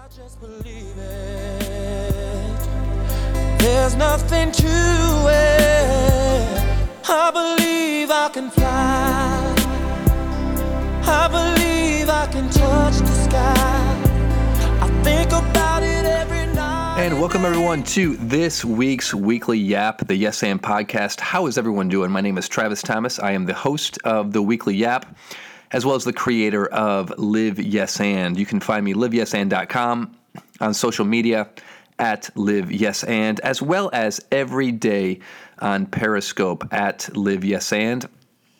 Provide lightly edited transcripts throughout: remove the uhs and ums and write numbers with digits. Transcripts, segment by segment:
just believe it. There's nothing to it. I believe I can fly. I believe I can touch the sky. I think about it every night. And welcome everyone to this week's Weekly Yap, the Yes and Podcast. How is everyone doing? My name is Travis Thomas. I am the host of the Weekly Yap, as well as the creator of Live Yes And. You can find me liveyesand.com, on social media at Live Yes And, as well as every day on Periscope at Live Yes And.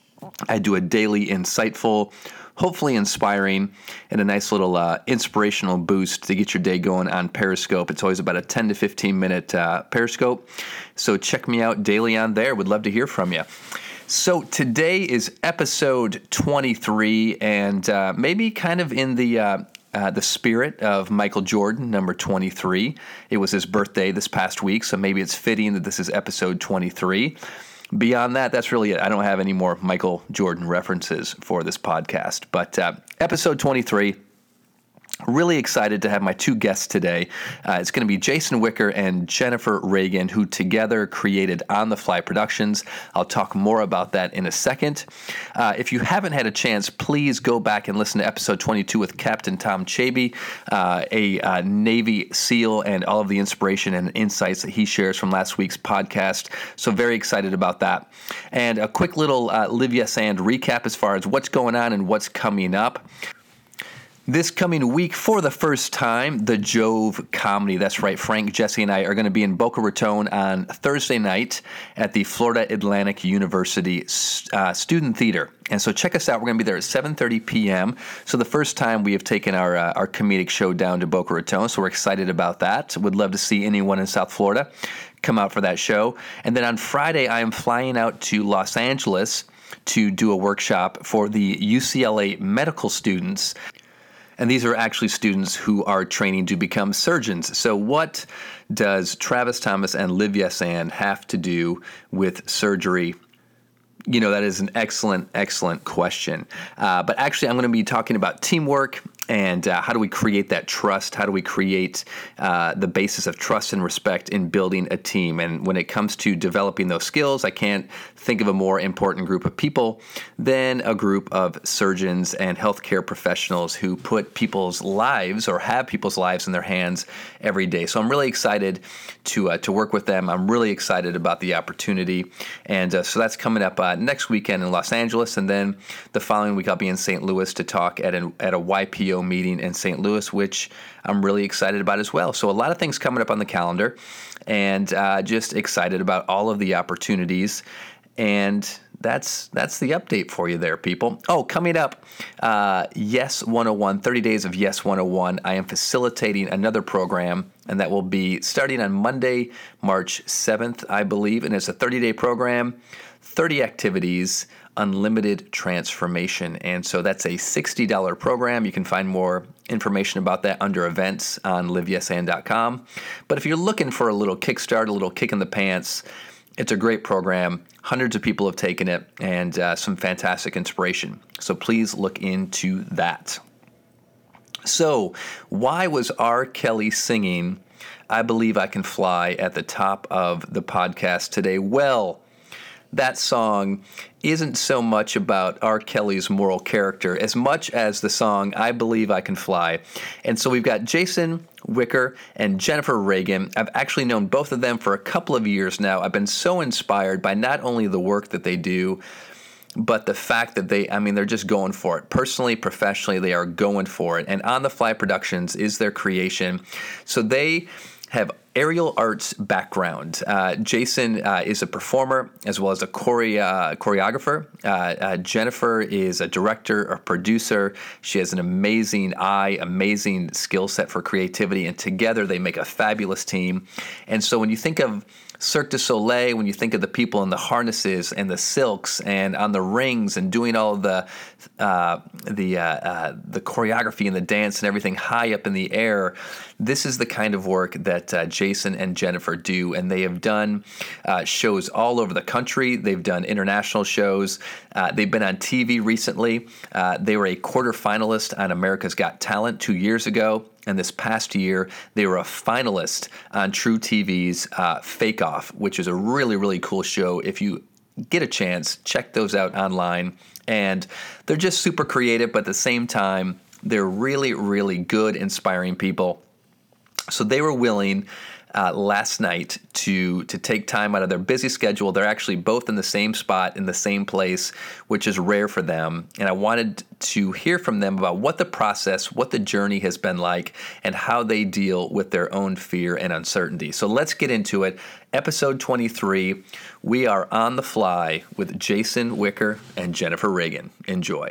I do a daily insightful, hopefully inspiring, and a nice little inspirational boost to get your day going on Periscope. It's always about a 10 to 15 minute Periscope. So check me out daily on there. Would love to hear from you. So today is episode 23, and maybe kind of in the spirit of Michael Jordan, number 23. It was his birthday this past week, so maybe it's fitting that this is episode 23. Beyond that, that's really it. I don't have any more Michael Jordan references for this podcast. But episode 23, really excited to have my two guests today. It's going to be Jason Wicker and Jennifer Reagan, who together created On the Fly Productions. I'll talk more about that in a second. If you haven't had a chance, please go back and listen to episode 22 with Captain Tom Chaby, a Navy SEAL, and all of the inspiration and insights that he shares from last week's podcast. So very excited about that. And a quick little Live Yes And recap as far as what's going on and what's coming up. This coming week, for the first time, the Jove Comedy. That's right, Frank, Jesse, and I are going to be in Boca Raton on Thursday night at the Florida Atlantic University Student Theater. And so check us out. We're going to be there at 7:30 p.m. So the first time we have taken our comedic show down to Boca Raton, so we're excited about that. Would love to see anyone in South Florida come out for that show. And then on Friday, I am flying out to Los Angeles to do a workshop for the UCLA medical students. And these are actually students who are training to become surgeons. So what does Travis Thomas and Live Yes And have to do with surgery? You know, that is an excellent, excellent question. But actually, I'm going to be talking about teamwork and how do we create that trust? How do we create the basis of trust and respect in building a team? And when it comes to developing those skills, I can't think of a more important group of people than a group of surgeons and healthcare professionals who put people's lives or have people's lives in their hands every day. So I'm really excited to work with them. I'm really excited about the opportunity. And so that's coming up next weekend in Los Angeles. And then the following week, I'll be in St. Louis to talk at a YPO meeting in St. Louis, which I'm really excited about as well. So a lot of things coming up on the calendar, and just excited about all of the opportunities. And that's the update for you there, people. Oh, coming up, Yes 101, 30 Days of Yes 101. I am facilitating another program, and that will be starting on Monday, March 7th, I believe. And it's a 30-day program, 30 activities, unlimited transformation. And so that's a $60 program. You can find more information about that under events on liveyesand.com. But if you're looking for a little kickstart, a little kick in the pants, it's a great program. Hundreds of people have taken it, and some fantastic inspiration. So please look into that. So why was R. Kelly singing I Believe I Can Fly at the top of the podcast today? Well, that song isn't so much about R. Kelly's moral character as much as the song I Believe I Can Fly. And so we've got Jason Wicker and Jennifer Reagan. I've actually known both of them for a couple of years now. I've been so inspired by not only the work that they do, but the fact that they're just going for it. Personally, professionally, they are going for it. And On the Fly Productions is their creation. So they have aerial arts background. Jason is a performer as well as a choreographer. Jennifer is a director, a producer. She has an amazing eye, amazing skill set for creativity, and together they make a fabulous team. And so when you think of Cirque du Soleil, when you think of the people in the harnesses and the silks and on the rings and doing all of the choreography and the dance and everything high up in the air, this is the kind of work that Jason and Jennifer do, and they have done shows all over the country. They've done international shows. They've been on TV recently. They were a quarterfinalist on America's Got Talent 2 years ago, and this past year they were a finalist on True TV's Fake Off, which is a really, really cool show. If you get a chance, check those out online. And they're just super creative, but at the same time, they're really, really good, inspiring people. So they were willing last night to take time out of their busy schedule. They're actually both in the same spot, in the same place, which is rare for them. And I wanted to hear from them about what the process, what the journey has been like, and how they deal with their own fear and uncertainty. So let's get into it. Episode 23, we are on the fly with Jason Wicker and Jennifer Reagan. Enjoy.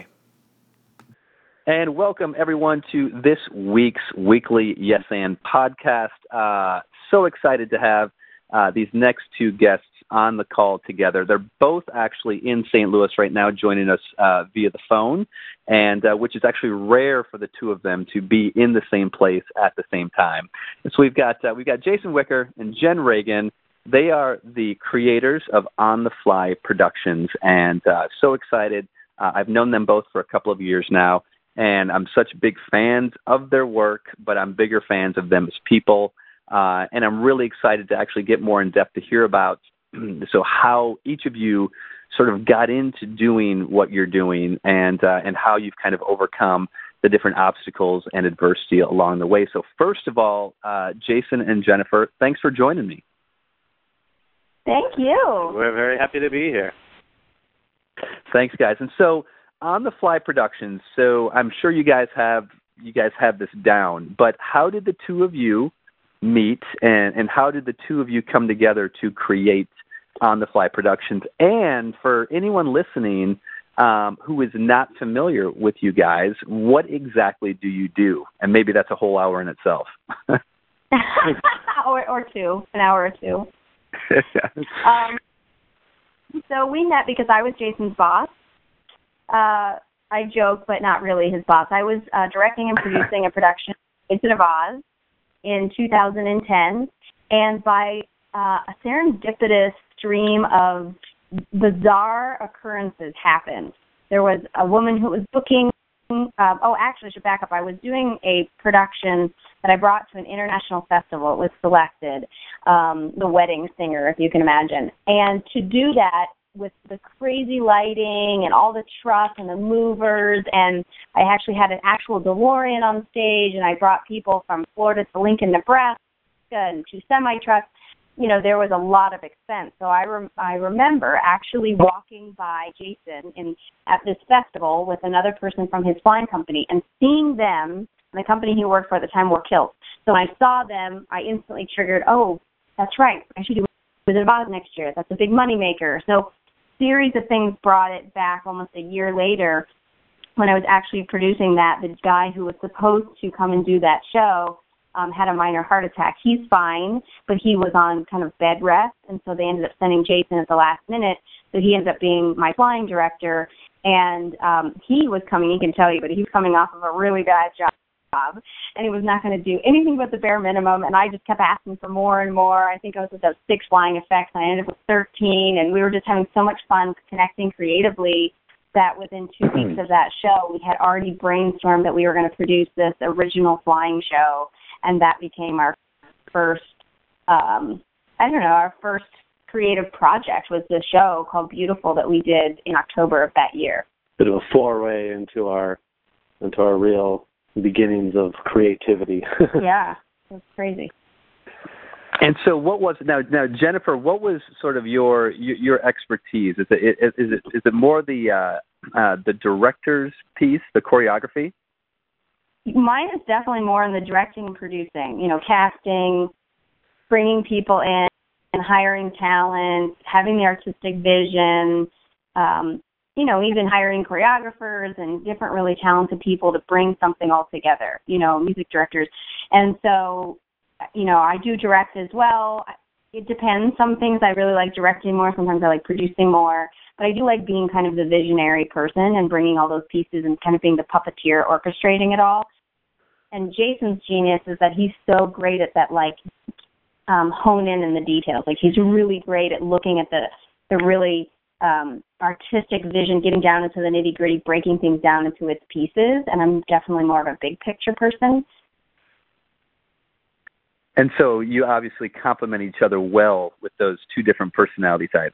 And welcome, everyone, to this week's weekly Yes and podcast. So excited to have these next two guests on the call together. They're both actually in St. Louis right now, joining us via the phone, and which is actually rare for the two of them to be in the same place at the same time. And so we've got Jason Wicker and Jen Reagan. They are the creators of On the Fly Productions, and so excited. I've known them both for a couple of years now, and I'm such big fans of their work, but I'm bigger fans of them as people. And I'm really excited to actually get more in depth to hear about how each of you sort of got into doing what you're doing, and how you've kind of overcome the different obstacles and adversity along the way. So first of all, Jason and Jennifer, thanks for joining me. Thank you. We're very happy to be here. Thanks, guys. And so On the Fly Productions, so I'm sure you guys have this down, but how did the two of you meet, and how did the two of you come together to create On the Fly Productions? And for anyone listening who is not familiar with you guys, what exactly do you do? And maybe that's a whole hour in itself. or two, an hour or two. So we met because I was Jason's boss. I joke, but not really his boss. I was directing and producing a production of Wizard of Oz in 2010, and by a serendipitous stream of bizarre occurrences happened. There was a woman who was booking, actually I should back up. I was doing a production that I brought to an international festival. It was selected, The Wedding Singer, if you can imagine. And to do that with the crazy lighting and all the truck and the movers, and I actually had an actual DeLorean on stage, and I brought people from Florida to Lincoln, Nebraska, and 2 semi-trucks. You know, there was a lot of expense. So I remember actually walking by Jason at this festival with another person from his flying company and seeing them, the company he worked for at the time, wore kilts. So when I saw them, I instantly triggered, oh, that's right, I should do Wizard of Oz next year. That's a big moneymaker. So series of things brought it back almost a year later when I was actually producing that. The guy who was supposed to come and do that show had a minor heart attack. He's fine, but he was on kind of bed rest, and so they ended up sending Jason at the last minute. So he ended up being my flying director, and he was coming, he can tell you, but he was coming off of a really bad job, and he was not going to do anything but the bare minimum, and I just kept asking for more and more. I think I was at those 6 flying effects, and I ended up with 13, and we were just having so much fun connecting creatively that within 2 weeks of that show, we had already brainstormed that we were going to produce this original flying show, and that became our first, our first creative project was this show called Beautiful that we did in October of that year. Bit of a foray into our real beginnings of creativity. Yeah, it was crazy. And so, what was now, Jennifer? What was sort of your expertise? Is it more the director's piece, the choreography? Mine is definitely more in the directing and producing. You know, casting, bringing people in, and hiring talent, having the artistic vision. Even hiring choreographers and different really talented people to bring something all together. You know, music directors, and so. I do direct as well. It depends. Some things I really like directing more. Sometimes I like producing more. But I do like being kind of the visionary person and bringing all those pieces and kind of being the puppeteer orchestrating it all. And Jason's genius is that he's so great at that, like, hone in the details. Like, he's really great at looking at the really artistic vision, getting down into the nitty-gritty, breaking things down into its pieces, and I'm definitely more of a big picture person. And so you obviously complement each other well with those two different personality types.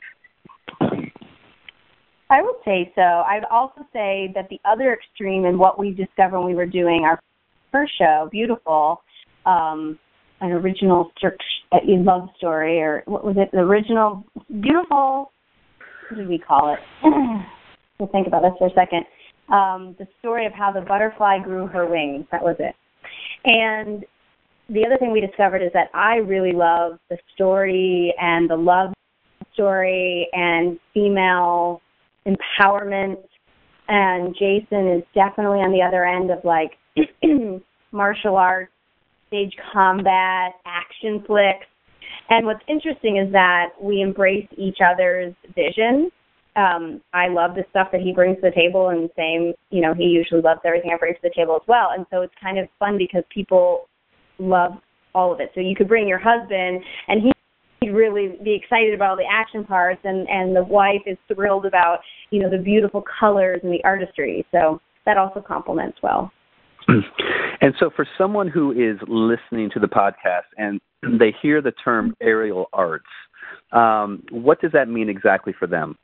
I would say so. I'd also say that the other extreme in what we discovered when we were doing our first show, Beautiful, an original love story, or what was it? The original Beautiful, what did we call it? We'll think about this for a second. The story of how the butterfly grew her wings. That was it. And the other thing we discovered is that I really love the story and the love story and female empowerment, and Jason is definitely on the other end of like martial arts, stage combat, action flicks. And what's interesting is that we embrace each other's vision. I love the stuff that he brings to the table, and same, he usually loves everything I bring to the table as well. And so it's kind of fun because people love all of it. So you could bring your husband, and he'd really be excited about all the action parts, and the wife is thrilled about, the beautiful colors and the artistry. So that also complements well. And so for someone who is listening to the podcast and they hear the term aerial arts, what does that mean exactly for them?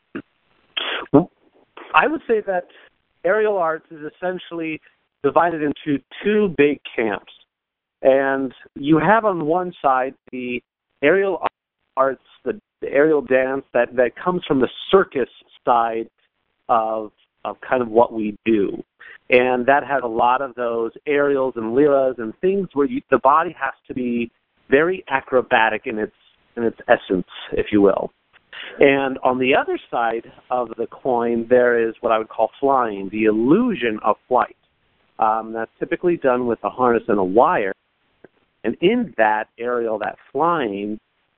Well, I would say that aerial arts is essentially divided into two big camps. And you have on one side the aerial arts, the aerial dance that comes from the circus side of kind of what we do. And that has a lot of those aerials and liras and things where the body has to be very acrobatic in its essence, if you will. And on the other side of the coin, there is what I would call flying, the illusion of flight. That's typically done with a harness and a wire. And in that aerial, that flying,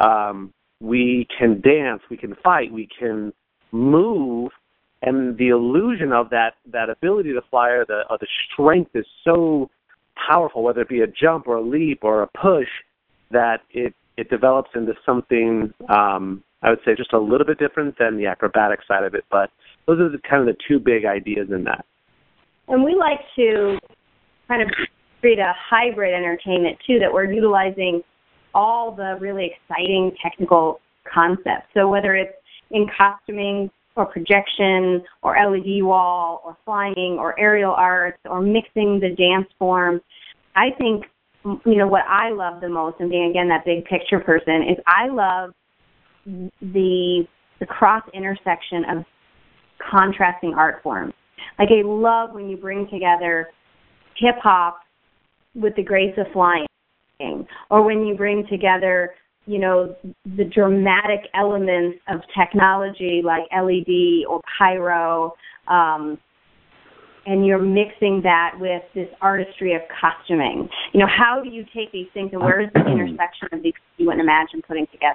we can dance, we can fight, we can move, and the illusion of that ability to fly or the strength is so powerful, whether it be a jump or a leap or a push, that it develops into something, I would say, just a little bit different than the acrobatic side of it. But those are kind of the two big ideas in that. And we like to kind of create a hybrid entertainment, too, that we're utilizing all the really exciting technical concepts. So whether it's in costuming or projection or LED wall or flying or aerial arts or mixing the dance forms, I think, what I love the most, and being, again, that big picture person, is I love the cross-intersection of contrasting art forms. Like, I love when you bring together hip-hop with the grace of flying, or when you bring together, the dramatic elements of technology like LED or pyro, and you're mixing that with this artistry of costuming. How do you take these things, and where is the intersection of these you wouldn't imagine putting together?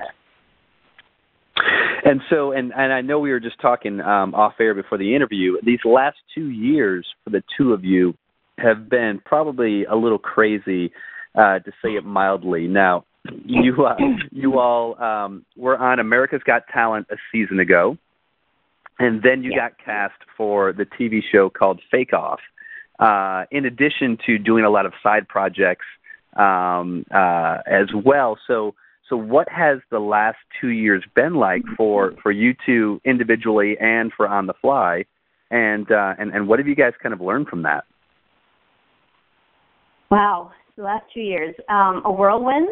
And so, and I know we were just talking off air before the interview, these last 2 years for the two of you have been probably a little crazy, to say it mildly. Now, you all were on America's Got Talent a season ago, and then you got cast for the TV show called Fake Off, in addition to doing a lot of side projects as well. So what has the last 2 years been like for you two individually and for On the Fly, and what have you guys kind of learned from that? Wow, the last 2 years, a whirlwind.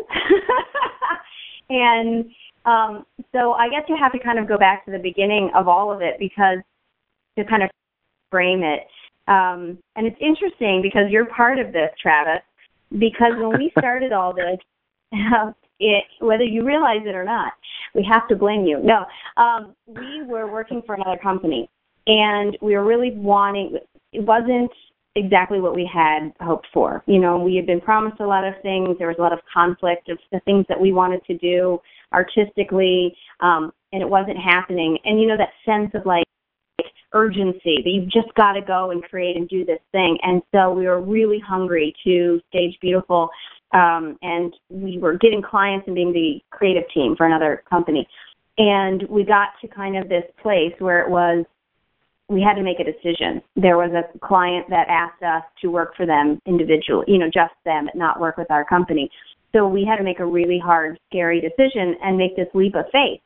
And so I guess you have to kind of go back to the beginning of all of it, because to kind of frame it. And it's interesting because you're part of this, Travis, because when we started all this, whether you realize it or not, we have to blame you. No, we were working for another company, and we were really wanting, it wasn't exactly what we had hoped for. We had been promised a lot of things. There was a lot of conflict of the things that we wanted to do artistically, and it wasn't happening. And, that sense of, like, urgency that you've just got to go and create and do this thing. And so we were really hungry to stage Beautiful and we were getting clients and being the creative team for another company. And we got to kind of this place where it was, we had to make a decision. There was a client that asked us to work for them individually, just them, not work with our company. So we had to make a really hard, scary decision and make this leap of faith.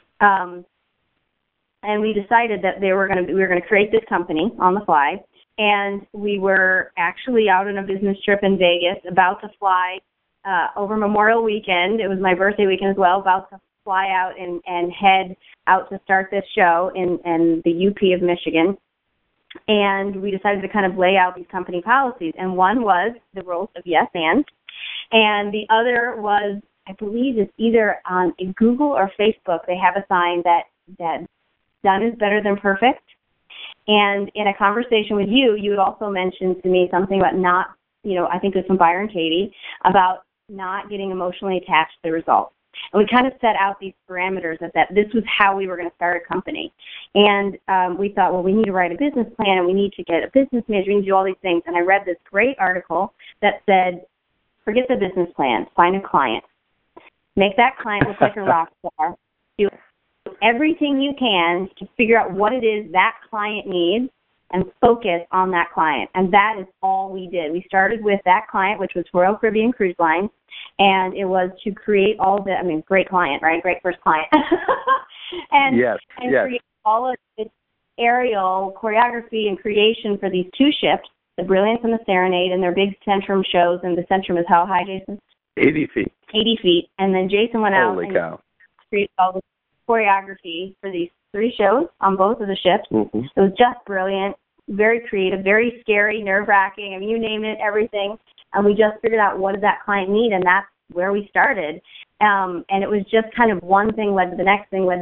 And we decided that we were going to create this company on the fly. And we were actually out on a business trip in Vegas, about to fly over Memorial Weekend. It was my birthday weekend as well, about to fly out and head out to start this show in the UP of Michigan. And we decided to kind of lay out these company policies. And one was the rules of yes and the other was, I believe it's either on Google or Facebook, they have a sign that done is better than perfect. And in a conversation with you had also mentioned to me something about not, I think it was from Byron Katie, about not getting emotionally attached to the results. And we kind of set out these parameters that this was how we were going to start a company. And we thought, well, we need to write a business plan, and we need to get a business manager, we need to do all these things. And I read this great article that said, forget the business plan, find a client. Make that client look like a rock star. Do everything you can to figure out what it is that client needs and focus on that client. And that is all we did. We started with that client, which was Royal Caribbean Cruise Line, and it was to create great client, right? Great first client. and create all of this aerial choreography and creation for these two ships, the Brilliance and the Serenade, and their big Centrum shows. And the Centrum is how high, Jason? 80 feet. 80 feet. And then Jason went out Holy cow. created all the choreography for these 3 shows on both of the ships. Mm-hmm. It was just brilliant, very creative, very scary, nerve-wracking. I mean, you name it, everything. And we just figured out what does that client need, and that's where we started. And it was just kind of one thing led to the next thing,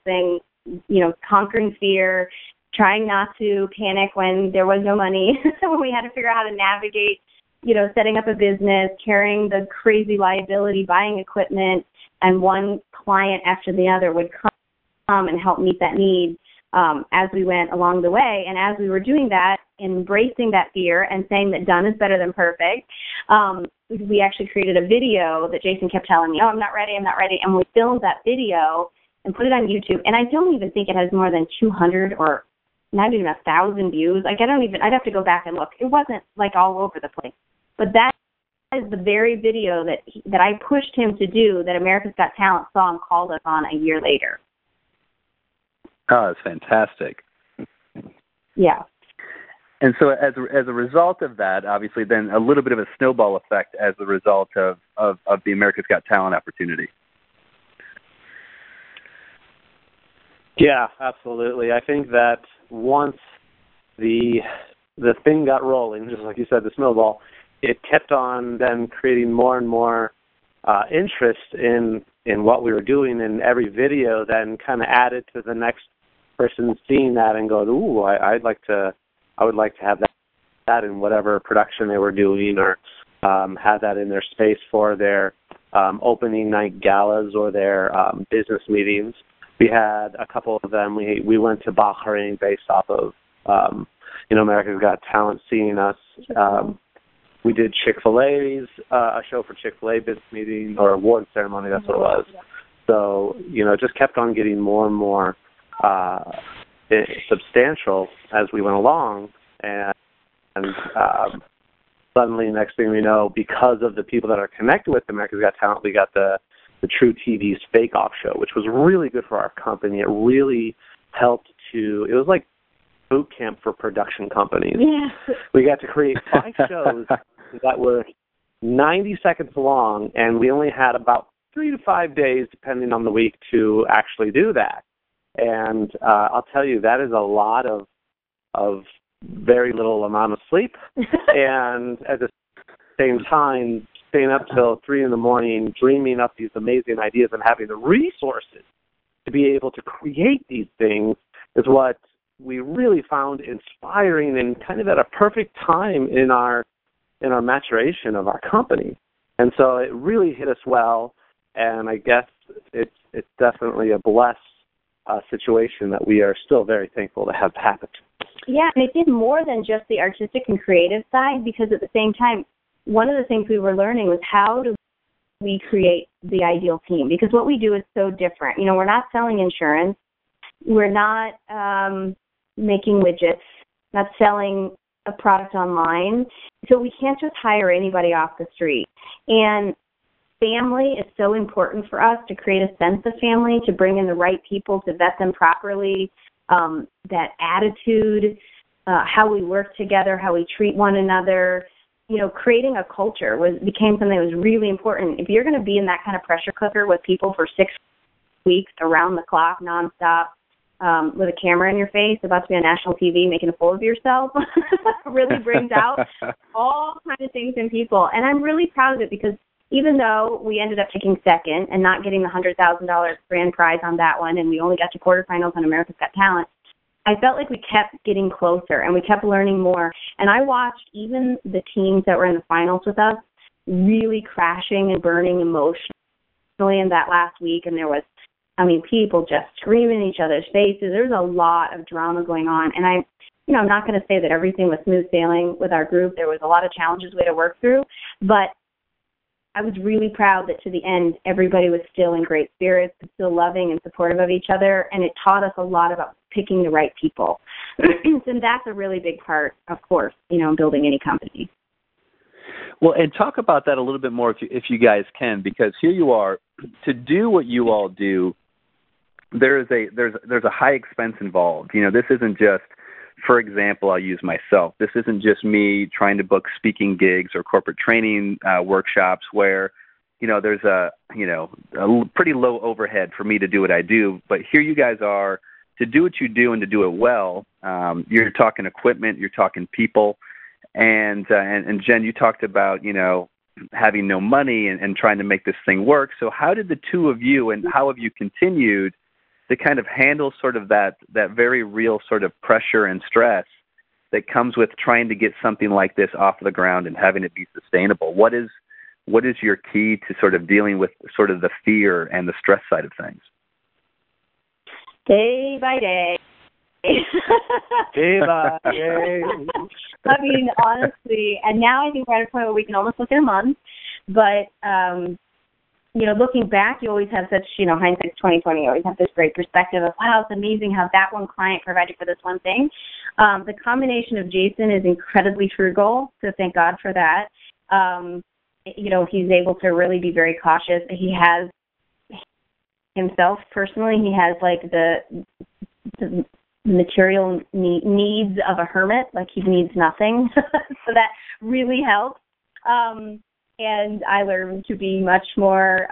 conquering fear, trying not to panic when there was no money, when we had to figure out how to navigate, setting up a business, carrying the crazy liability, buying equipment, and one client after the other would come and help meet that need as we went along the way. And as we were doing that, embracing that fear and saying that done is better than perfect, we actually created a video that Jason kept telling me, I'm not ready. And we filmed that video and put it on YouTube. And I don't even think it has more than 200 or not even 1,000 views. I'd have to go back and look. It wasn't like all over the place. But that is the very video that I pushed him to do that America's Got Talent saw and called us on a year later. Oh, that's fantastic. Yeah. And so as a result of that, obviously then a little bit of a snowball effect as a result of the America's Got Talent opportunity. Yeah, absolutely. I think that once the thing got rolling, just like you said, the snowball, it kept on then creating more and more interest in what we were doing, and every video then kind of added to the next person seeing that and going, ooh, I would like to have that in whatever production they were doing, or have that in their space for their opening night galas or their business meetings. We had a couple of them. We went to Bahrain based off of America's Got Talent seeing us. We did Chick-fil-A's, a show for Chick-fil-A business meeting or award ceremony, that's what it was. So, it just kept on getting more and more substantial as we went along. And suddenly, next thing we know, because of the people that are connected with America's Got Talent, we got the True TV's Fake Off show, which was really good for our company. It really helped it was like boot camp for production companies. Yeah. We got to create 5 shows that were 90 seconds long, and we only had about 3 to 5 days, depending on the week, to actually do that. And I'll tell you, that is a lot of very little amount of sleep, and at the same time, staying up till 3 a.m, dreaming up these amazing ideas and having the resources to be able to create these things is what we really found inspiring and kind of at a perfect time in our maturation of our company. And so it really hit us well, and I guess it's definitely a blessed situation that we are still very thankful to have happened. Yeah, and it did more than just the artistic and creative side, because at the same time, one of the things we were learning was how do we create the ideal team? Because what we do is so different. You know, we're not selling insurance. We're not making widgets, not selling a product online. So we can't just hire anybody off the street. And family is so important for us to create a sense of family, to bring in the right people, to vet them properly, that attitude, how we work together, how we treat one another. You know, creating a culture became something that was really important. If you're going to be in that kind of pressure cooker with people for 6 weeks around the clock, nonstop, with a camera in your face, about to be on national TV, making a fool of yourself, really brings out all kinds of things in people. And I'm really proud of it because even though we ended up taking second and not getting the $100,000 grand prize on that one, and we only got to quarterfinals on America's Got Talent, I felt like we kept getting closer and we kept learning more. And I watched even the teams that were in the finals with us really crashing and burning emotionally in that last week. And there was, people just screaming in each other's faces. There's a lot of drama going on. And I'm not going to say that everything was smooth sailing with our group. There was a lot of challenges we had to work through. But I was really proud that to the end, everybody was still in great spirits, still loving and supportive of each other, and it taught us a lot about picking the right people. And that's a really big part, of course, in building any company. Well, and talk about that a little bit more if you guys can, because here you are, to do what you all do, there's a high expense involved. This isn't just, for example, I'll use myself. This isn't just me trying to book speaking gigs or corporate training workshops where, there's a pretty low overhead for me to do what I do. But here you guys are to do what you do and to do it well. You're talking equipment, you're talking people, and Jen, you talked about having no money and trying to make this thing work. So how did the two of you, and how have you continued to kind of handle sort of that very real sort of pressure and stress that comes with trying to get something like this off the ground and having it be sustainable? What is your key to sort of dealing with sort of the fear and the stress side of things? Day by day. Day by day. Honestly, and now I think we're at a point where we can almost look at a month, but looking back, you always have such, hindsight's 20/20. You always have this great perspective of, wow, it's amazing how that one client provided for this one thing. The combination of Jason is incredibly frugal, so thank God for that. He's able to really be very cautious. He has himself personally, he has like the material needs of a hermit, like he needs nothing. So that really helps. And I learned to be much more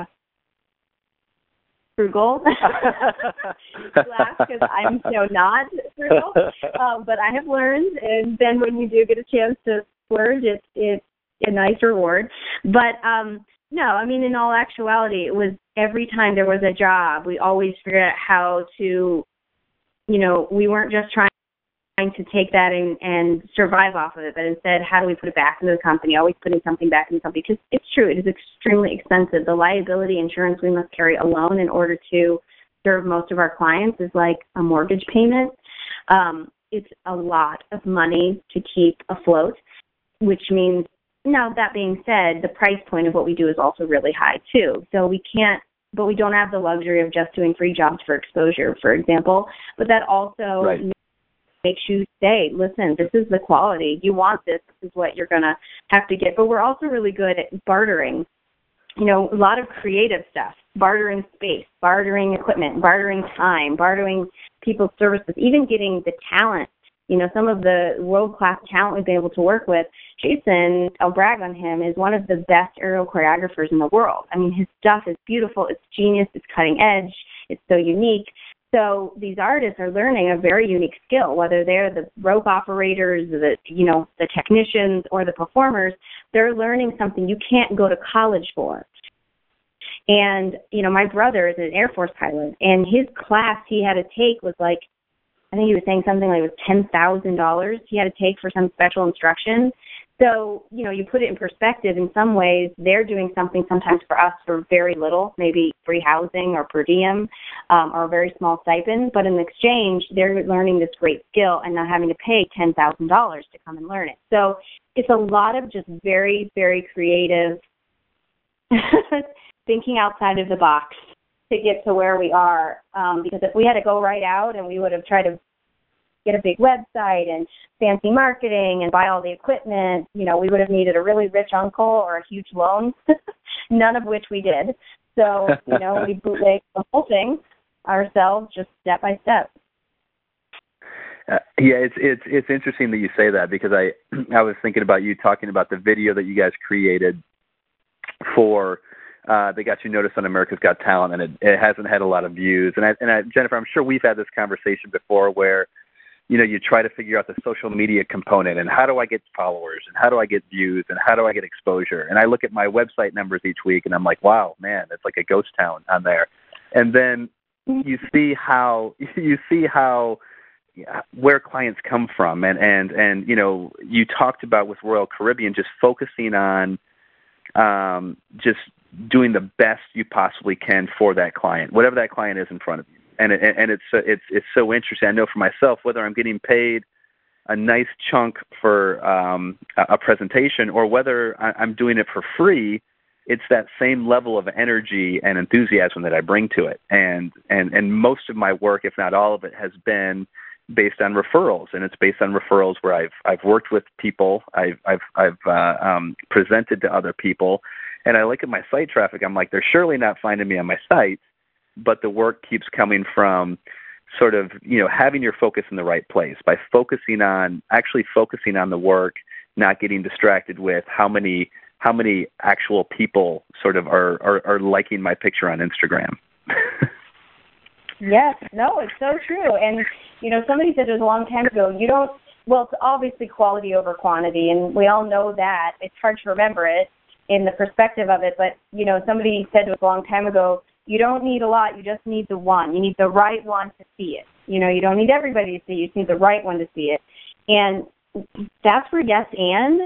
frugal. Because I'm not frugal. But I have learned, and then when you do get a chance to splurge, it's a nice reward. But no, in all actuality, it was every time there was a job, we always figured out how to, we weren't just trying to take that and survive off of it, but instead, how do we put it back into the company? Always putting something back into something, because it's true, it is extremely expensive. The liability insurance we must carry alone in order to serve most of our clients is like a mortgage payment. It's a lot of money to keep afloat, which means, now that being said, the price point of what we do is also really high too. So we don't have the luxury of just doing free jobs for exposure, for example, but that also makes you say, listen, this is the quality. You want this. This is what you're going to have to get. But we're also really good at bartering, a lot of creative stuff, bartering space, bartering equipment, bartering time, bartering people's services, even getting the talent. Some of the world-class talent we've been able to work with. Jason, I'll brag on him, is one of the best aerial choreographers in the world. His stuff is beautiful. It's genius. It's cutting edge. It's so unique. So these artists are learning a very unique skill, whether they're the rope operators, the technicians, or the performers. They're learning something you can't go to college for. And, my brother is an Air Force pilot, and his class he had to take was like, I think he was saying something like it was $10,000 he had to take for some special instruction. So, you put it in perspective. In some ways, they're doing something sometimes for us for very little, maybe free housing or per diem or a very small stipend. But in exchange, they're learning this great skill and not having to pay $10,000 to come and learn it. So it's a lot of just very, very creative thinking outside of the box to get to where we are. Because if we had to go right out and we would have tried to get a big website and fancy marketing and buy all the equipment, we would have needed a really rich uncle or a huge loan, none of which we did. So, we bootlegged the whole thing ourselves, just step by step. Yeah, it's interesting that you say that, because I was thinking about you talking about the video that you guys created for they got you noticed on America's Got Talent, and it hasn't had a lot of views. And Jennifer, I'm sure we've had this conversation before where you try to figure out the social media component and how do I get followers and how do I get views and how do I get exposure? And I look at my website numbers each week and I'm like, wow, man, it's like a ghost town on there. And then you see how where clients come from. And you talked about with Royal Caribbean just focusing on just doing the best you possibly can for that client, whatever that client is in front of you. And it's so interesting. I know for myself, whether I'm getting paid a nice chunk for a presentation or whether I'm doing it for free, it's that same level of energy and enthusiasm that I bring to it. And most of my work, if not all of it, has been based on referrals, and it's based on referrals where I've worked with people, I've presented to other people, and I look at my site traffic. I'm like, they're surely not finding me on my site. But the work keeps coming from sort of, having your focus in the right place by focusing on the work, not getting distracted with how many actual people sort of are liking my picture on Instagram. Yes, no, it's so true. And, somebody said it was a long time ago, it's obviously quality over quantity, and we all know that. It's hard to remember it in the perspective of it, but, somebody said it was a long time ago, you don't need a lot, you just need the one. You need the right one to see it. You don't need everybody to see it, you just need the right one to see it. And that's where yes and,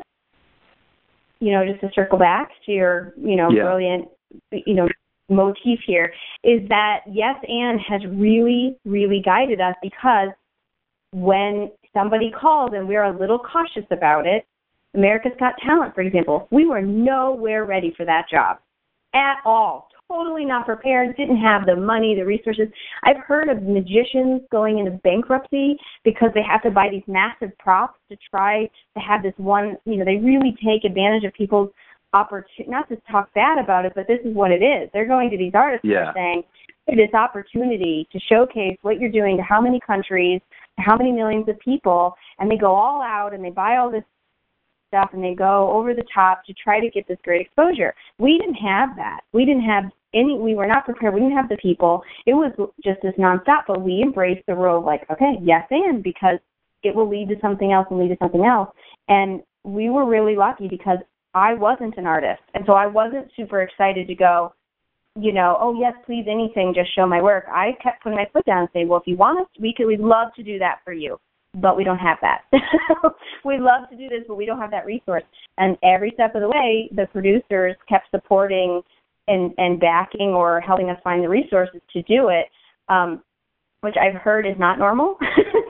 just to circle back to your, brilliant, motif here, is that yes and has really, really guided us, because when somebody calls and we're a little cautious about it, America's Got Talent, for example, we were nowhere ready for that job at all. Totally not prepared, didn't have the money, the resources. I've heard of magicians going into bankruptcy because they have to buy these massive props to try to have this one, they really take advantage of people's opportunity, not to talk bad about it, but this is what it is. They're going to these artists and they're saying, this opportunity to showcase what you're doing to how many countries, to how many millions of people, and they go all out and they buy all this stuff and they go over the top to try to get this great exposure. We didn't have that. We were not prepared. We didn't have the people. It was just this nonstop, but we embraced the role of like, okay, yes and, because it will lead to something else and lead to something else. And we were really lucky because I wasn't an artist. And so I wasn't super excited to go, oh yes, please, anything, just show my work. I kept putting my foot down and saying, well, if you want us, we'd love to do that for you. But we don't have that. We'd love to do this, but we don't have that resource. And every step of the way, the producers kept supporting and backing or helping us find the resources to do it, which I've heard is not normal.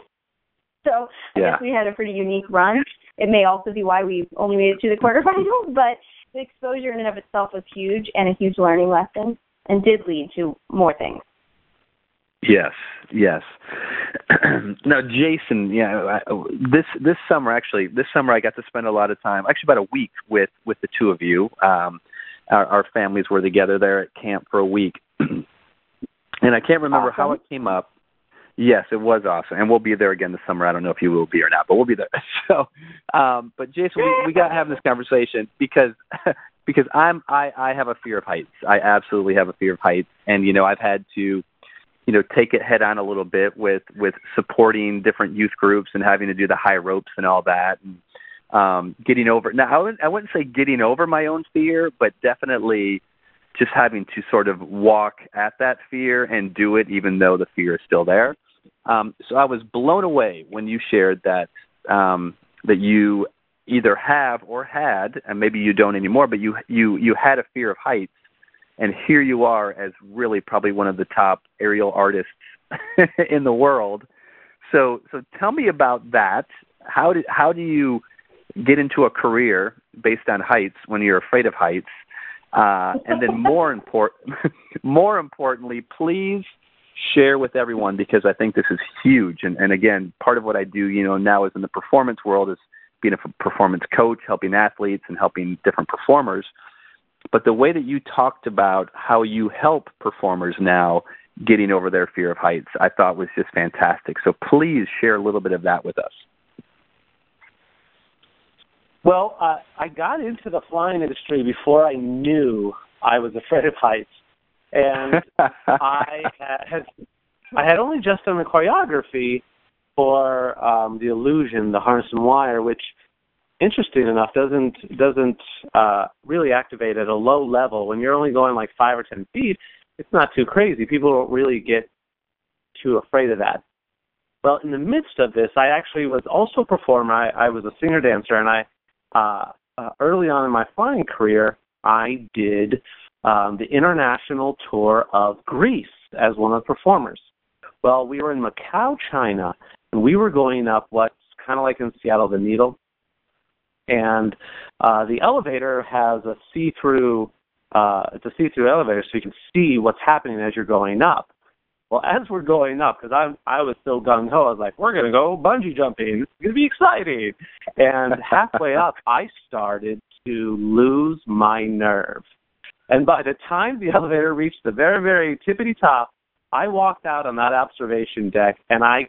So I guess we had a pretty unique run. It may also be why we only made it to the quarterfinals, but the exposure in and of itself was huge and a huge learning lesson and did lead to more things. Yes. Now, Jason, this summer I got to spend a lot of time, actually about a week with the two of you. Our families were together there at camp for a week. And I can't remember how it came up. Yes, it was awesome. And we'll be there again this summer. I don't know if you will be or not, but we'll be there. So, but Jason, we got to have this conversation because I have a fear of heights. I absolutely have a fear of heights. And, I've had to, take it head on a little bit with supporting different youth groups and having to do the high ropes and all that. And getting over, now I wouldn't say getting over my own fear, but definitely just having to sort of walk at that fear and do it even though the fear is still there. So I was blown away when you shared that that you either have or had, and maybe you don't anymore, but you had a fear of heights, and here you are as really probably one of the top aerial artists in the world. So tell me about that. How do you get into a career based on heights when you're afraid of heights? And then more importantly, please share with everyone, because I think this is huge. And again, part of what I do, now is in the performance world is being a performance coach, helping athletes and helping different performers. But the way that you talked about how you help performers now getting over their fear of heights, I thought was just fantastic. So please share a little bit of that with us. Well, I got into the flying industry before I knew I was afraid of heights. And I had only just done the choreography for The Illusion, the Harness and Wire, which, interesting enough, doesn't really activate at a low level. When you're only going like 5 or 10 feet, it's not too crazy. People don't really get too afraid of that. Well, in the midst of this, I actually was also a performer. I was a singer-dancer, and early on in my flying career, I did the international tour of Greece as one of the performers. Well, we were in Macau, China, and we were going up what's kind of like in Seattle, the Needle. And the elevator has a see-through, it's a see-through elevator, so you can see what's happening as you're going up. Well, as we're going up, because I was still gung-ho, I was like, we're going to go bungee jumping. It's going to be exciting. And halfway up, I started to lose my nerve. And by the time the elevator reached the very, very tippity top, I walked out on that observation deck, and I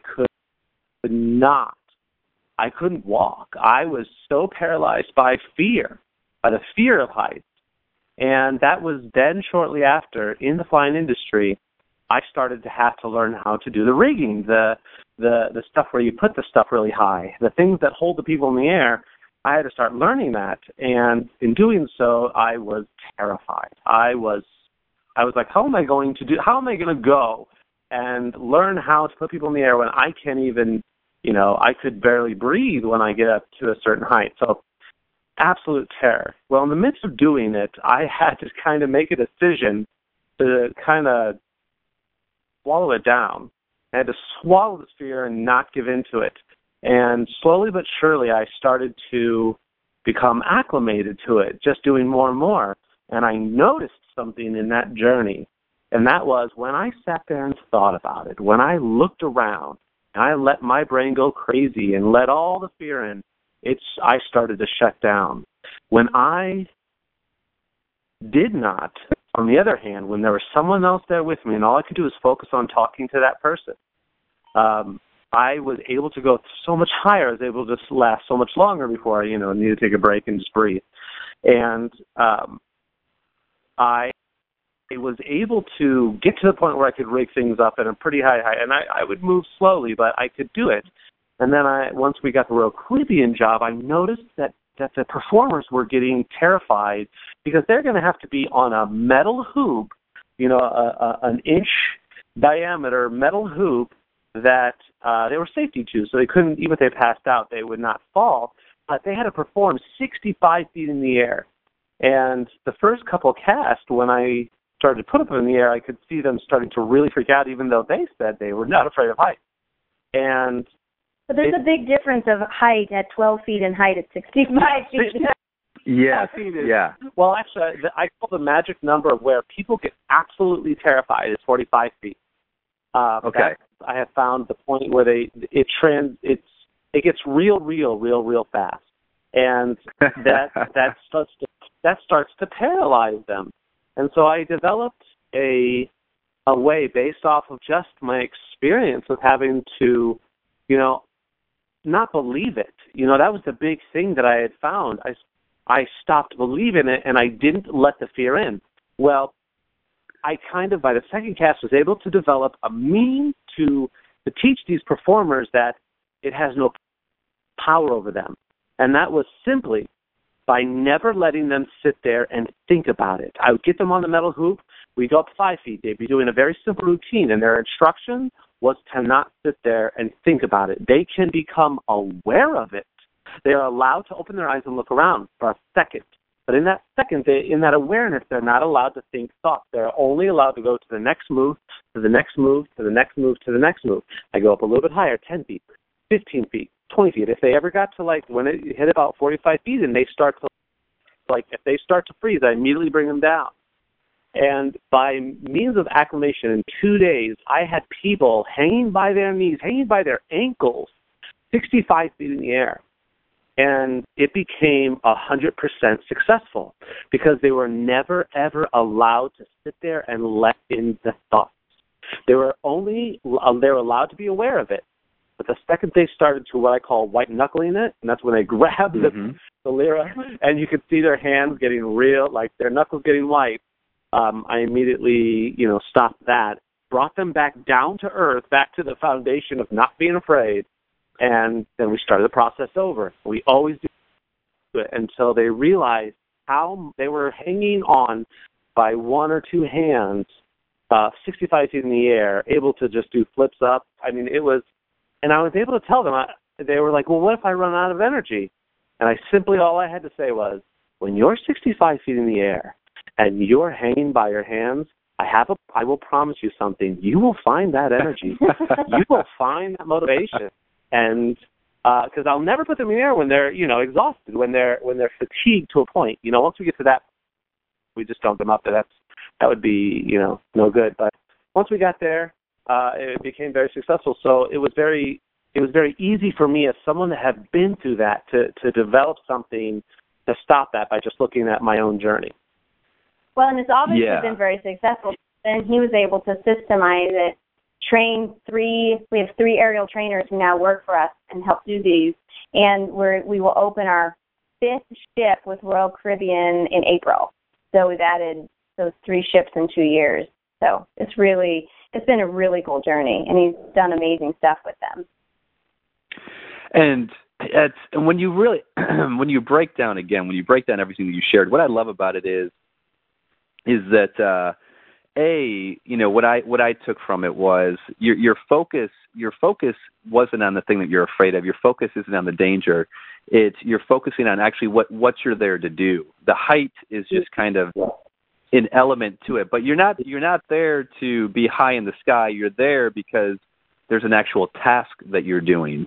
couldn't walk. I was so paralyzed by the fear of heights. And that was then shortly after, in the flying industry, I started to have to learn how to do the rigging, the stuff where you put the stuff really high, the things that hold the people in the air. I had to start learning that, and in doing so, I was terrified. I was like, how am I going to go and learn how to put people in the air when I can't even, I could barely breathe when I get up to a certain height. So absolute terror. Well, in the midst of doing it, I had to kind of make a decision to kind of swallow it down. I had to swallow the fear and not give into it. And slowly but surely, I started to become acclimated to it, just doing more and more. And I noticed something in that journey, and that was when I sat there and thought about it, when I looked around, and I let my brain go crazy and let all the fear in, I started to shut down. When I did not, on the other hand, when there was someone else there with me and all I could do was focus on talking to that person, I was able to go so much higher. I was able to just last so much longer before I, needed to take a break and just breathe. And I was able to get to the point where I could rig things up at a pretty high height. And I would move slowly, but I could do it. And then once we got the Royal Caribbean job, I noticed that the performers were getting terrified because they're going to have to be on a metal hoop, an inch diameter metal hoop that they were safety to, so they couldn't, even if they passed out, they would not fall. But they had to perform 65 feet in the air. And the first couple casts, when I started to put them in the air, I could see them starting to really freak out, even though they said they were not afraid of heights. But there's a big difference of height at 12 feet and height at 65 feet. Yeah. Well, actually, I call the magic number where people get absolutely terrified is 45 feet. Okay. I have found the point where it gets real fast, and that starts to paralyze them. And so I developed a way based off of just my experience of having to, not believe it. That was the big thing that I had found. I stopped believing it, and I didn't let the fear in. Well, I kind of, by the second cast, was able to develop a mean to teach these performers that it has no power over them. And that was simply by never letting them sit there and think about it. I would get them on the metal hoop. We'd go up 5 feet. They'd be doing a very simple routine, and their instruction was to not sit there and think about it. They can become aware of it, They are allowed to open their eyes and look around for a second. But in that second, in that awareness, they're not allowed to think thoughts. They're only allowed to go to the next move, to the next move, to the next move, to the next move. I go up a little bit higher, 10 feet, 15 feet, 20 feet. If they ever got to, like, when it hit about 45 feet and they start to, like, if they start to freeze, I immediately bring them down. And by means of acclimation, in 2 days, I had people hanging by their knees, hanging by their ankles, 65 feet in the air. And it became 100% successful because they were never, ever allowed to sit there and let in the thoughts. They were allowed to be aware of it. But the second they started to what I call white knuckling it, and that's when they grabbed the lyra, and you could see their hands getting real, like their knuckles getting white, I immediately, stopped that, brought them back down to earth, back to the foundation of not being afraid, and then we started the process over. We always do it until they realized how they were hanging on by one or two hands, 65 feet in the air, able to just do flips up. I mean, it was, and I was able to tell them, they were like, well, what if I run out of energy? And all I had to say was, when you're 65 feet in the air and you're hanging by your hands, I will promise you something. You will find that energy. You will find that motivation. And because I'll never put them in the air when they're, exhausted, when they're fatigued to a point. Once we get to that, we just dump them up. That would be, no good. But once we got there, it became very successful. So it was very easy for me as someone that had been through that to develop something to stop that by just looking at my own journey. Well, and it's obviously been very successful. And he was able to systemize it, we have 3 aerial trainers who now work for us and help do these. And we will open our 5th ship with Royal Caribbean in April. So we've added those 3 ships in 2 years. So it's been a really cool journey, and he's done amazing stuff with them. And when you really, when you break down everything that you shared, what I love about it is that, what I took from it was your focus wasn't on the thing that you're afraid of. Your focus isn't on the danger. You're focusing on actually what you're there to do. The height is just kind of an element to it, but you're not there to be high in the sky. You're there because there's an actual task that you're doing.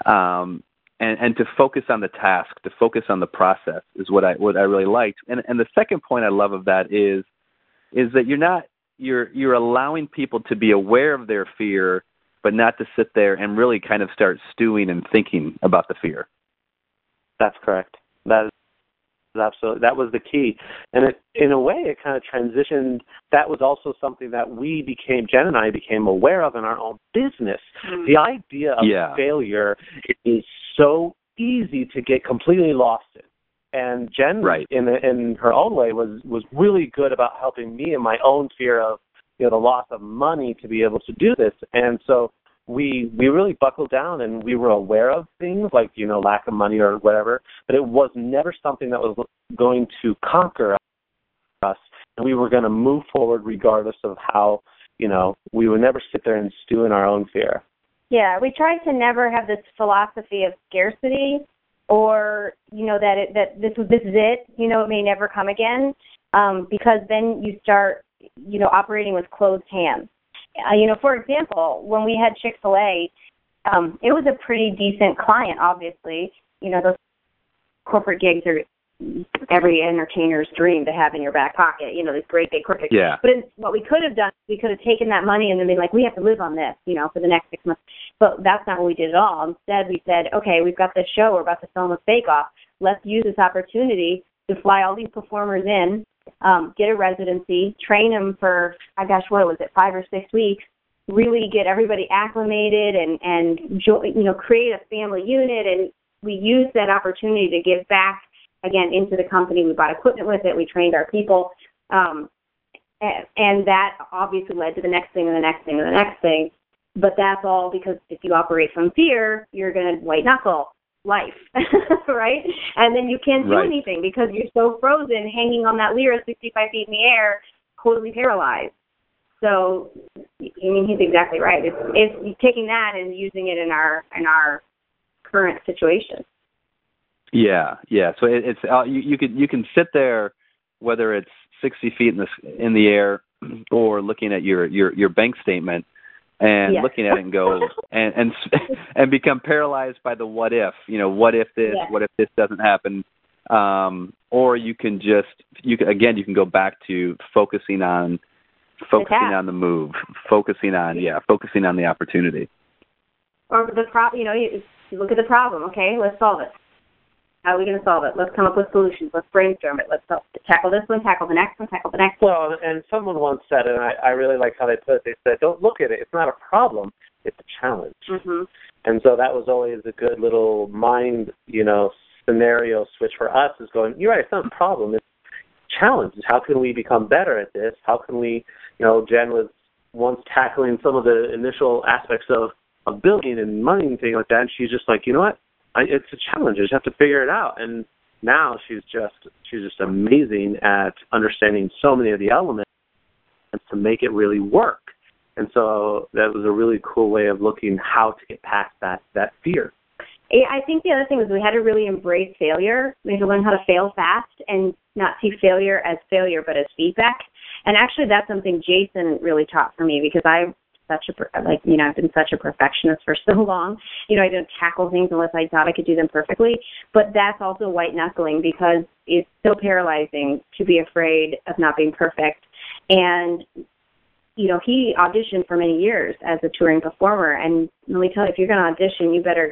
And to focus on the task, to focus on the process is what I really liked. And the second point I love of that is that you're allowing people to be aware of their fear, but not to sit there and really kind of start stewing and thinking about the fear. That's correct. That was the key. And in a way, it kind of transitioned. That was also something that Jen and I became aware of in our own business. The idea of failure is so easy to get completely lost in. And Jen, in her own way, was really good about helping me in my own fear of the loss of money to be able to do this. And so we really buckled down, and we were aware of things like lack of money or whatever, but it was never something that was going to conquer us, and we were going to move forward regardless of how we would never sit there and stew in our own fear. Yeah, we tried to never have this philosophy of scarcity, or that this is it. It may never come again, because then you start operating with closed hands. For example, when we had Chick-fil-A, it was a pretty decent client. Obviously, those corporate gigs are every entertainer's dream to have in your back pocket. These great big corporate. Yeah. But what we could have done, we could have taken that money and then been like, we have to live on this, for the next 6 months. But that's not what we did at all. Instead, we said, okay, we've got this show. We're about to film a bake-off. Let's use this opportunity to fly all these performers in, get a residency, train them for, 5 or 6 weeks, really get everybody acclimated and create a family unit. And we used that opportunity to give back, again, into the company. We bought equipment with it. We trained our people. And that obviously led to the next thing and the next thing and the next thing. But that's all because if you operate from fear, you're going to white knuckle life, right? And then you can't do anything because you're so frozen, hanging on that lyra 65 feet in the air, totally paralyzed. So, he's exactly right. It's taking that and using it in our current situation. Yeah. So it's you can sit there, whether it's 60 feet in the air or looking at your bank statement and looking at it and go and become paralyzed by the what if. What if this? What if this doesn't happen? Or you can go back to focusing on the move, focusing on the opportunity. Or the problem. You look at the problem. Okay, let's solve it. How are we going to solve it? Let's come up with solutions. Let's brainstorm it. Let's tackle this one, tackle the next one, tackle the next one. Well, and someone once said, and I really like how they put it, they said, don't look at it. It's not a problem. It's a challenge. Mm-hmm. And so that was always a good little mind, scenario switch for us, is going, you're right, it's not a problem. It's challenges. How can we become better at this? How can we, Jen was once tackling some of the initial aspects of building and money and things like that, and she's just like, you know what? It's a challenge. I just have to figure it out. And now she's just amazing at understanding so many of the elements to make it really work. And so that was a really cool way of looking how to get past that fear. I think the other thing was we had to really embrace failure. We had to learn how to fail fast and not see failure as failure, but as feedback. And actually, that's something Jason really taught for me, because I've been such a perfectionist for so long. I didn't tackle things unless I thought I could do them perfectly. But that's also white knuckling, because it's so paralyzing to be afraid of not being perfect. And he auditioned for many years as a touring performer. And let me tell you, if you're going to audition, you better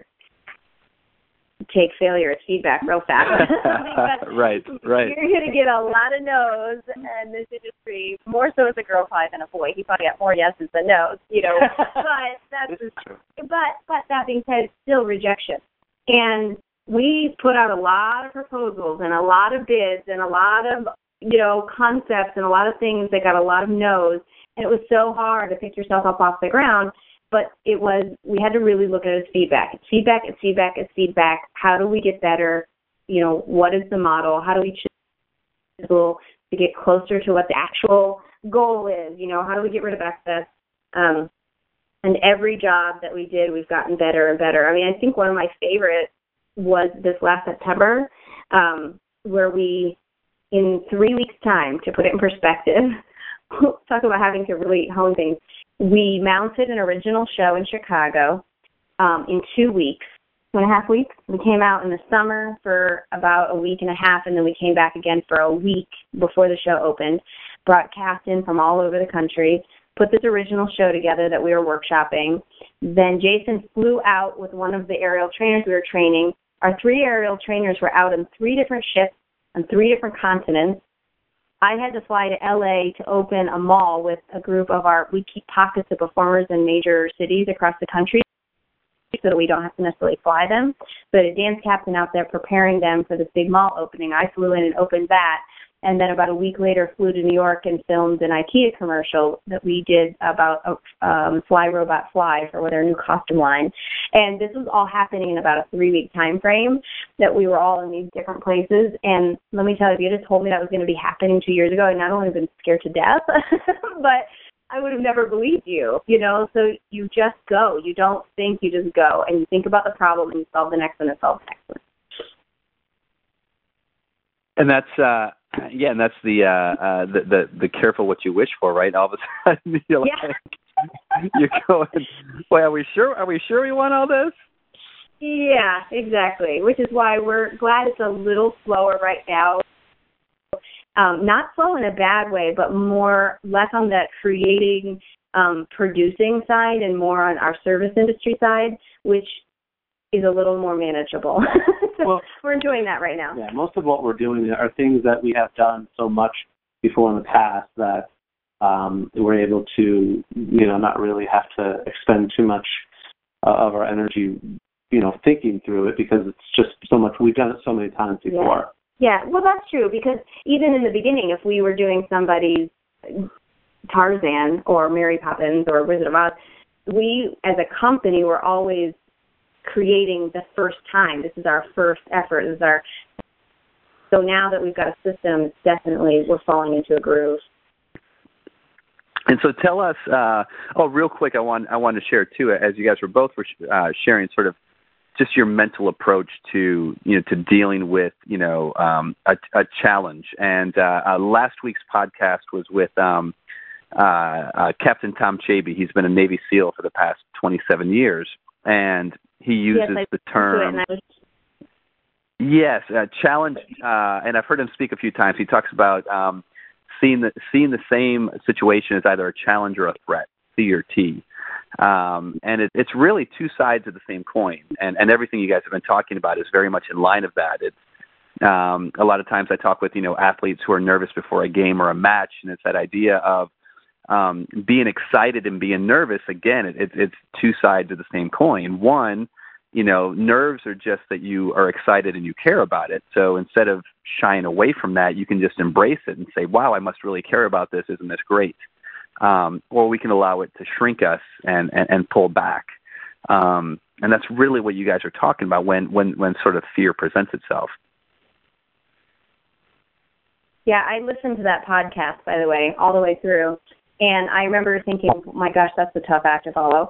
take failure as feedback real fast. Right. You're going to get a lot of no's in this industry, more so as a girl probably than a boy. He probably got more yeses than no's, But that's true. But that being said, it's still rejection. And we put out a lot of proposals and a lot of bids and a lot of, concepts and a lot of things that got a lot of no's. And it was so hard to pick yourself up off the ground. But we had to really look at it as feedback. It's feedback. How do we get better? What is the model? How do we choose to get closer to what the actual goal is? How do we get rid of excess? And every job that we did, we've gotten better and better. I mean, I think one of my favorites was this last September, where we, in 3 weeks' time, to put it in perspective, talk about having to really hone things, we mounted an original show in Chicago in 2 weeks, 2.5 weeks. We came out in the summer for about a week and a half, and then we came back again for a week before the show opened, brought cast in from all over the country, put this original show together that we were workshopping. Then Jason flew out with one of the aerial trainers we were training. Our 3 aerial trainers were out on 3 different ships on 3 different continents. I had to fly to LA to open a mall with a group of we keep pockets of performers in major cities across the country so that we don't have to necessarily fly them. But a dance captain out there preparing them for this big mall opening. I flew in and opened that. And then about a week later flew to New York and filmed an IKEA commercial that we did about Fly Robot Fly for their new costume line. And this was all happening in about a 3-week time frame that we were all in these different places. And let me tell you, if you just told me that was going to be happening 2 years ago, I'd not only been scared to death, but I would have never believed you, So you just go. You don't think, you just go. And you think about the problem and you solve the next one and solve the next one. And that's and that's the careful what you wish for, right? All of a sudden you're going, well, are we sure we want all this? Yeah, exactly. Which is why we're glad it's a little slower right now. Not slow in a bad way, but less on that creating, producing side and more on our service industry side, which is a little more manageable. So we're enjoying that right now. Yeah, most of what we're doing are things that we have done so much before in the past that we're able to, not really have to expend too much of our energy, thinking through it, because it's just so much. We've done it so many times before. Yeah, well, that's true, because even in the beginning, if we were doing somebody's Tarzan or Mary Poppins or Wizard of Oz, we, as a company, were always creating the first time. This is our first effort. So now that we've got a system, definitely we're falling into a groove. And so tell us, real quick, I want to share too, as you guys were both sharing, sort of just your mental approach to to dealing with a challenge. And last week's podcast was with Captain Tom Chaby. He's been a Navy SEAL for the past 27 years, and he uses the term. Yes, challenge, and I've heard him speak a few times. He talks about seeing the same situation as either a challenge or a threat, C or T. And it's really two sides of the same coin, and everything you guys have been talking about is very much in line of that. It's a lot of times I talk with athletes who are nervous before a game or a match, and it's that idea of being excited and being nervous. Again, it's two sides of the same coin. One, nerves are just that you are excited and you care about it. So instead of shying away from that, you can just embrace it and say, wow, I must really care about this. Isn't this great? Or we can allow it to shrink us and pull back. And that's really what you guys are talking about when sort of fear presents itself. Yeah, I listened to that podcast, by the way, all the way through. And I remember thinking, oh my gosh, that's a tough act to follow.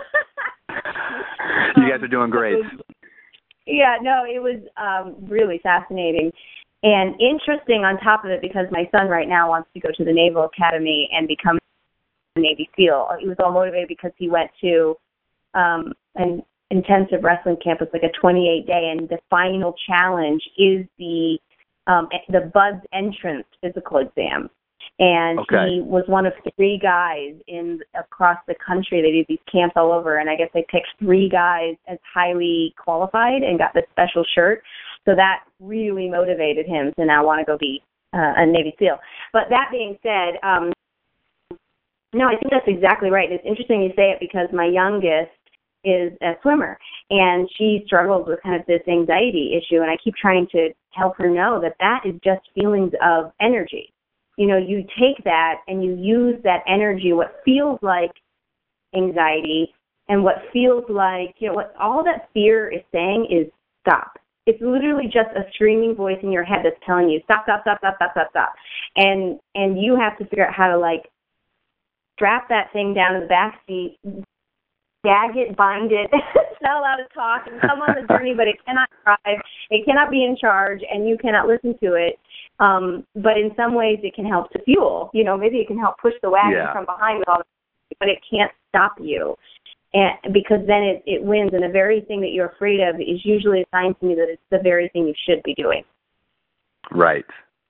You guys are doing great. It was really fascinating and interesting on top of it, because my son right now wants to go to the Naval Academy and become a Navy SEAL. He was all motivated because he went to an intensive wrestling camp. It's like a 28-day, and the final challenge is the BUD/S entrance physical exam. And he was one of 3 guys across the country. They do these camps all over, and I guess they picked 3 guys as highly qualified and got this special shirt. So that really motivated him to now want to go be a Navy SEAL. But that being said, no, I think that's exactly right. It's interesting you say it, because my youngest is a swimmer, and she struggles with kind of this anxiety issue, and I keep trying to help her know that is just feelings of energy. You take that and you use that energy, what feels like anxiety and what feels like, what all that fear is saying is stop. It's literally just a screaming voice in your head that's telling you, stop, stop, stop, stop, stop, stop, stop. And you have to figure out how to, strap that thing down in the back seat, gag it, bind it, it's not allowed to talk, and come on the journey, but it cannot drive, it cannot be in charge, and you cannot listen to it. But in some ways it can help to fuel. Maybe it can help push the wagon from behind with all the, but it can't stop you. And because then it wins, and the very thing that you're afraid of is usually a sign to me that it's the very thing you should be doing. Right.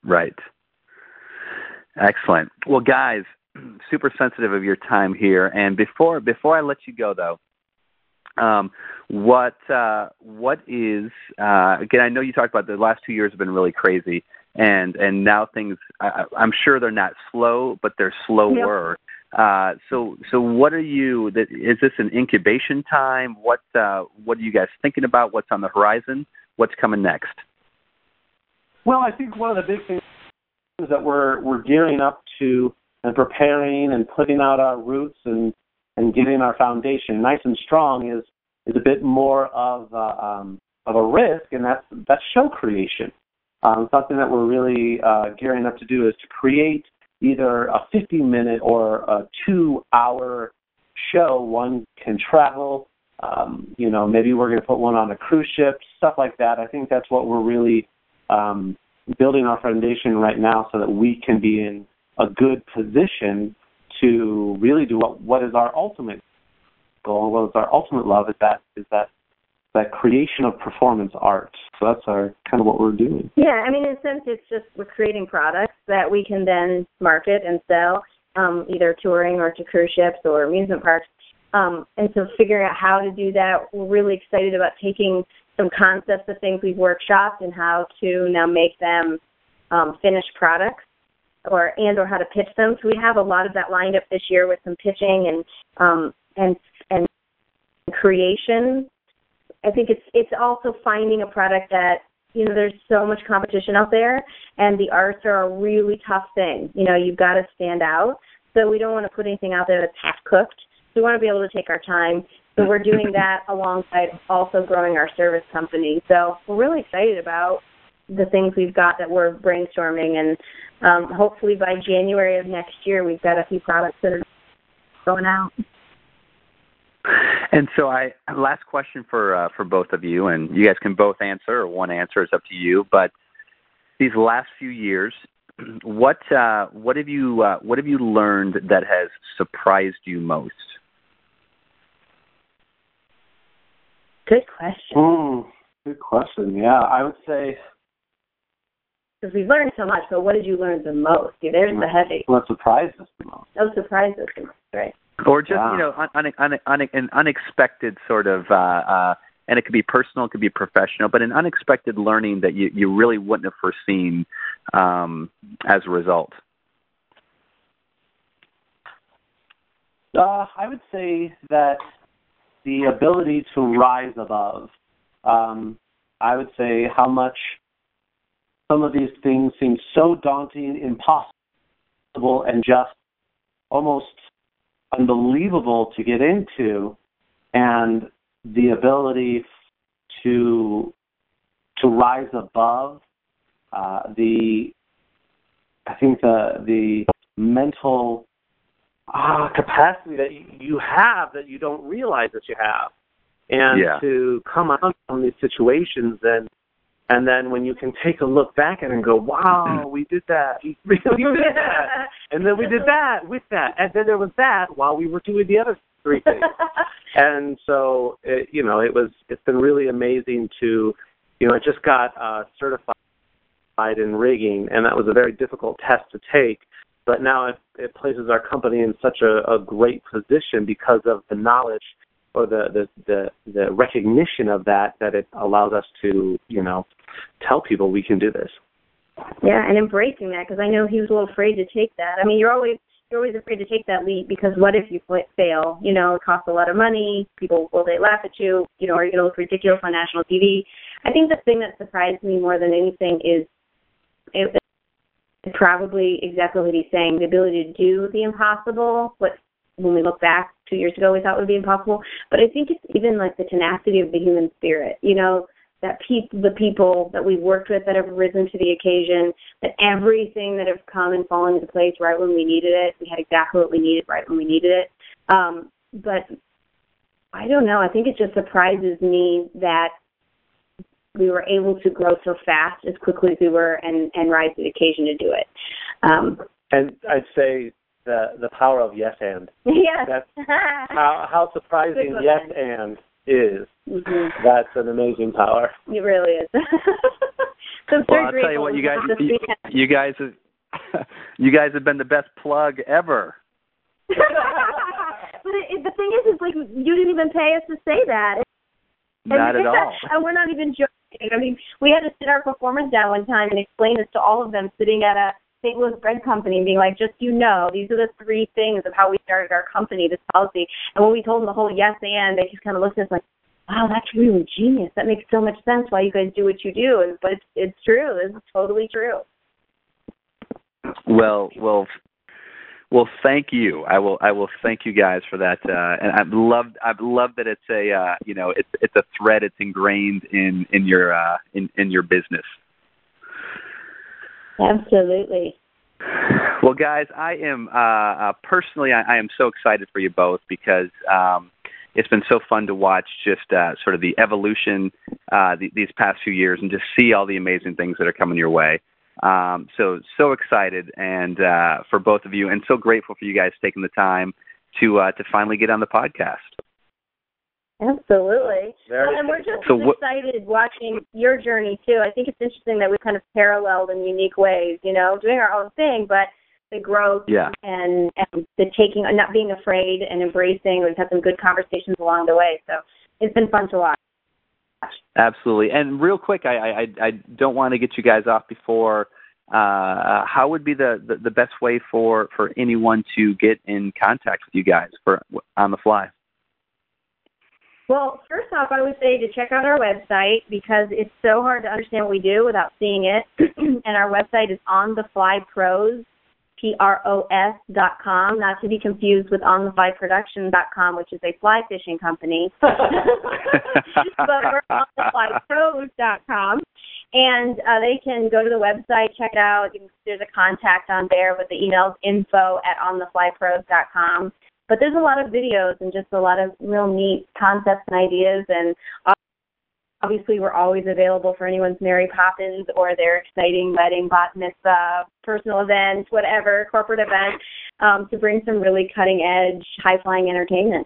Excellent. Well, guys, super sensitive of your time here. And before I let you go, though, what is again? I know you talked about the last 2 years have been really crazy, and now things. I'm sure they're not slow, but they're slower. Yep. So what are you? Is this an incubation time? What are you guys thinking about? What's on the horizon? What's coming next? Well, I think one of the big things that we're gearing up to and preparing and putting out our roots and getting our foundation nice and strong is a bit more of a risk, and that's show creation. Something that we're really gearing up to do is to create either a 50-minute or a 2-hour show. One can travel. Maybe we're going to put one on a cruise ship, stuff like that. I think that's what we're really building our foundation right now, so that we can be in a good position to really do what is our ultimate goal, what is our ultimate love, is that creation of performance art. So that's our kind of what we're doing. Yeah, in a sense, it's just we're creating products that we can then market and sell, either touring or to cruise ships or amusement parks. And so figuring out how to do that, we're really excited about taking some concepts of things we've workshopped and how to now make them finished products or how to pitch them. So we have a lot of that lined up this year with some pitching and creation. I think it's also finding a product that, there's so much competition out there, and the arts are a really tough thing. You've got to stand out. So we don't want to put anything out there that's half-cooked. We want to be able to take our time. So we're doing that alongside also growing our service company. So we're really excited about the things we've got that we're brainstorming, and hopefully by January of next year, we've got a few products that are going out. And so, last question for both of you, and you guys can both answer, or one answer is up to you. But these last few years, what have you learned that has surprised you most? Good question. Good question. Yeah, I would say, because we've learned so much, but what did you learn the most? Yeah, there's the heavy. What surprised us the most? What surprised us the most, right? Or just an unexpected sort of, and it could be personal, it could be professional, but an unexpected learning that you really wouldn't have foreseen as a result. I would say that the ability to rise above. I would say how much some of these things seem so daunting, impossible, and just almost unbelievable to get into, and the ability to rise above the mental capacity that you have that you don't realize that you have, and to come out from these situations and then when you can take a look back at it and go, wow, we did that. We did that. And then we did that with that. And then there was that while we were doing the other three things. And so, it's been really amazing to, I just got certified in rigging, and that was a very difficult test to take. But now it places our company in such a great position because of the knowledge or the recognition of that it allows us to, tell people we can do this. Yeah, and embracing that, because I know he was a little afraid to take that. I mean, you're always afraid to take that leap because what if you fail? It costs a lot of money. People will laugh at you. Are you going to look ridiculous on national TV? I think the thing that surprised me more than anything is it's probably exactly what he's saying, the ability to do the impossible, what when we look back 2 years ago we thought would be impossible. But I think it's even like the tenacity of the human spirit, that the people that we've worked with that have risen to the occasion, that everything that has come and fallen into place right when we needed it, we had exactly what we needed right when we needed it. But I don't know, I think it just surprises me that we were able to grow so fast as quickly as we were and rise to the occasion to do it. And I'd say the power of yes and. Yes. That's how surprising yes and is. Mm-hmm. That's an amazing power. It really is. Well, I'll tell you what, you guys have been the best plug ever. But the thing is like you didn't even pay us to say that. Not at all. And we're not even joking. I mean, we had to sit our performers down one time and explain this to all of them sitting at a St. Louis bread company and being like, just these are the three things of how we started our company, this policy. And when we told them the whole yes and, they just kind of looked at us like, wow, that's really genius. That makes so much sense why you guys do what you do. But it's true. It's totally true. Well, thank you. I will thank you guys for that. And I've loved that it's it's a thread. It's ingrained in your business. Absolutely. Well, guys, I am personally I am so excited for you both because it's been so fun to watch just sort of the evolution these past few years and just see all the amazing things that are coming your way. So excited and for both of you, and so grateful for you guys taking the time to finally get on the podcast. Absolutely. And we're just excited watching your journey too. I think it's interesting that we kind of paralleled in unique ways, doing our own thing, but the growth and the taking, not being afraid and embracing. We've had some good conversations along the way, so it's been fun to watch. Absolutely. And real quick, I don't want to get you guys off before. How would be the best way for anyone to get in contact with you guys for On the Fly? Well, first off, I would say to check out our website because it's so hard to understand what we do without seeing it. And our website is ontheflypros, PROS.com, not to be confused with ontheflyproduction.com, which is a fly fishing company. But we're ontheflypros.com. And they can go to the website, check it out. There's a contact on there with the emails info@ontheflypros.com. But there's a lot of videos and just a lot of real neat concepts and ideas. And obviously, we're always available for anyone's Mary Poppins or their exciting wedding, bat mitzvah, personal event, whatever, corporate event, to bring some really cutting-edge, high-flying entertainment.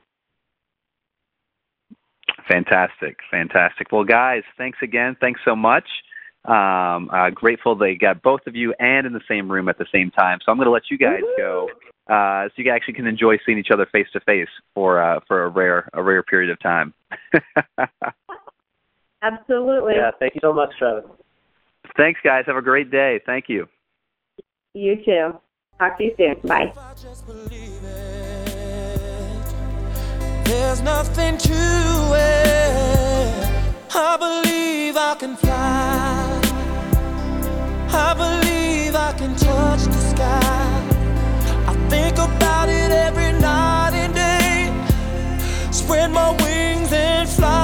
Fantastic. Well, guys, thanks again. Thanks so much. Grateful they got both of you and in the same room at the same time. So I'm going to let you guys go, so you actually can enjoy seeing each other face to face for a rare period of time. Absolutely. Yeah, thank you so much, Travis. Thanks, guys. Have a great day. Thank you. You too. Talk to you soon. Bye. There's nothing to it. I believe I can fly. I believe I can touch the sky. I think about it every night and day. Spread my wings and fly.